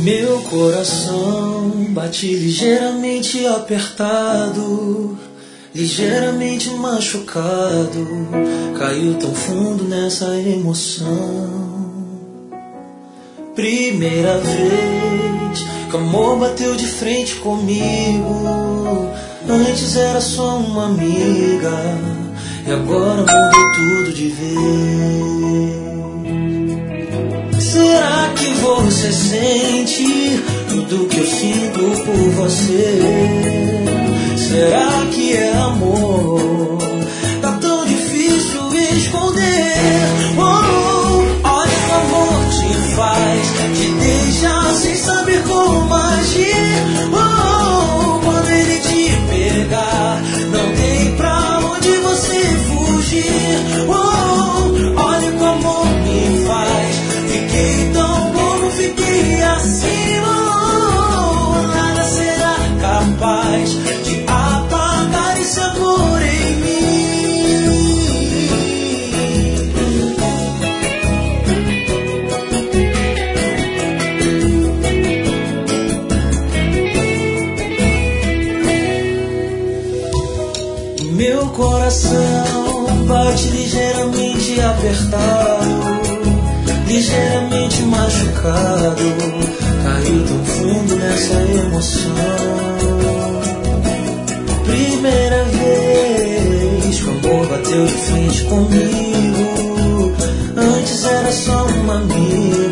Meu coração bate ligeiramente apertado, ligeiramente machucado, caiu tão fundo nessa emoção. Primeira vez que o amor bateu de frente comigo, antes era só uma amiga, e agora mudou tudo de vez. Será que você sente tudo que eu sinto por você? Será que é amor? Tá tão difícil esconder. Olha o amor te faz, te deixa sem saber como agir. Quando ele te pegar, não tem pra onde você fugir. Olha o amor me faz, fiquei tão bobo, fiquei assim. Nada será capaz de apagar esse amor em mim. Meu coração bate ligeiramente apertado, ligeiramente machucado, caiu tão fundo nessa emoção. Primeira vez que o amor bateu de frente comigo, antes era só uma amiga,